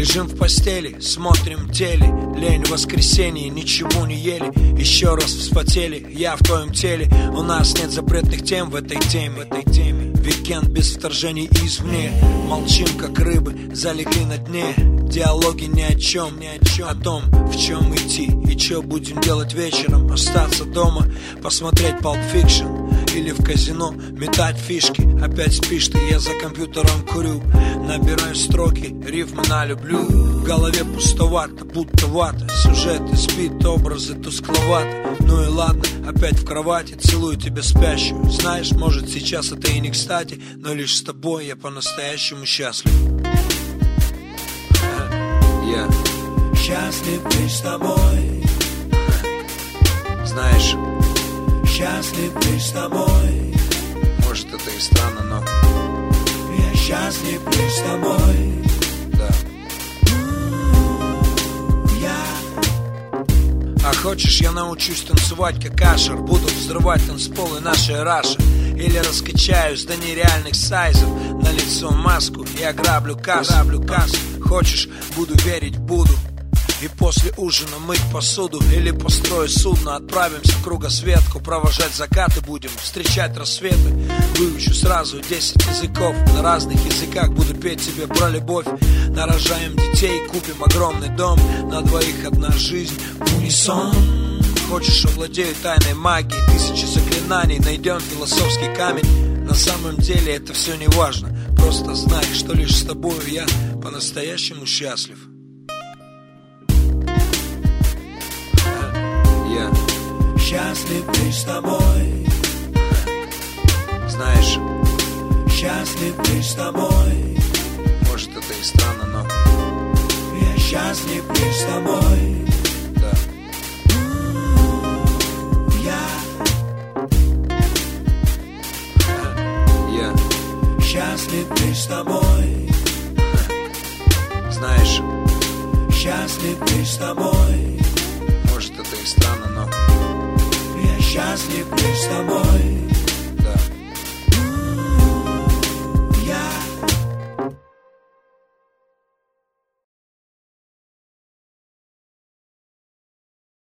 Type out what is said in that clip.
Лежим в постели, смотрим теле. Лень в воскресенье, ничего не ели. Еще раз вспотели, я в твоем теле. У нас нет запретных тем в этой теме. Викенд без вторжений извне. Молчим, как рыбы, залегли на дне. Диалоги ни о чем, о том, в чем идти и что будем делать вечером. Остаться дома, посмотреть Pulp Fiction или в казино метать фишки. Опять спишь ты, я за компьютером курю. Набираю строки, рифмы на люблю. В голове пустовато, будто вата. Сюжеты спит, образы тускловаты. Ну и ладно, опять в кровати, целую тебя спящую. Знаешь, может сейчас это и не кстати, но лишь с тобой я по-настоящему счастлив. Я счастлив лишь с тобой. Знаешь, счастлив лишь с тобой. может это и странно, но я счастлив лишь с тобой. Да. Я. А хочешь, я научусь танцевать как Ашер. Буду взрывать танцполы нашей Раши. Или раскачаюсь до нереальных сайзов. На лицо маску и ограблю кассу. Хочешь, буду верить, буду. И после ужина мыть посуду. Или построю судно, отправимся в кругосветку. Провожать закаты будем, встречать рассветы. Выучу сразу 10 языков. На разных языках буду петь тебе про любовь. Нарожаем детей, купим огромный дом. На двоих одна жизнь в унисон. Хочешь, овладею тайной магией. 1000 заклинаний, найдем философский камень. На самом деле это все не важно. Просто знай, что лишь с тобою я по-настоящему счастлив. Я счастлив лишь с тобой. Знаешь, счастлив лишь с тобой. может это и странно, но я счастлив лишь с тобой. Да. Я счастлив лишь с тобой. Знаешь, счастлив лишь с тобой. может это и странно, но я счастлив лишь с тобой.